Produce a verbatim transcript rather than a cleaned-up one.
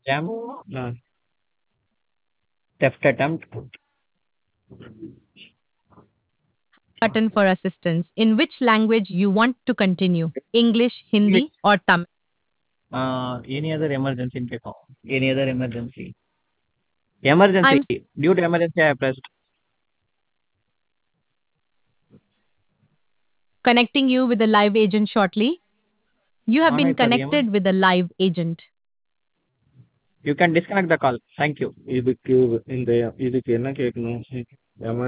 Scam, Uh, theft attempt, Button for assistance. In which language you want to continue? English, English, Hindi, or Tamil? uh, any other emergency in case of any other emergency. Emergency. I'm Due to emergency, I pressed. connecting you with a live agent shortly. You have On been ಆಯ್ತಲ್ಲ ಏಮ connected with a live agent. You can disconnect the call. Thank you. இதுக்கு இந்த இதுக்கு என்ன கேட்கணும்?